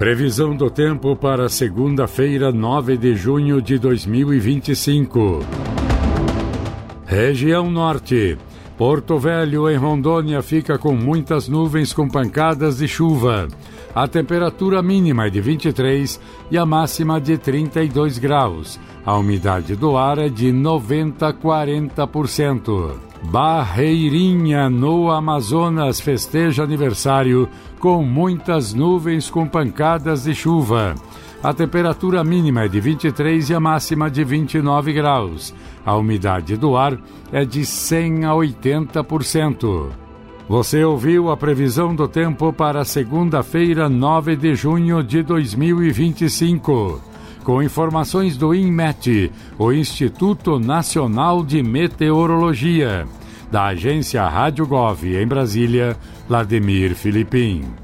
Previsão do tempo para segunda-feira, 9 de junho de 2025. Região Norte. Porto Velho, em Rondônia, fica com muitas nuvens com pancadas de chuva. A temperatura mínima é de 23 e a máxima de 32 graus. A umidade do ar é de 90 a 40%. Barreirinha, no Amazonas, festeja aniversário com muitas nuvens com pancadas de chuva. A temperatura mínima é de 23 e a máxima de 29 graus. A umidade do ar é de 100 a 80%. Você ouviu a previsão do tempo para segunda-feira, 9 de junho de 2025. Com informações do INMET, o Instituto Nacional de Meteorologia. Da agência Rádio Gov, em Brasília, Vladimir Filipim.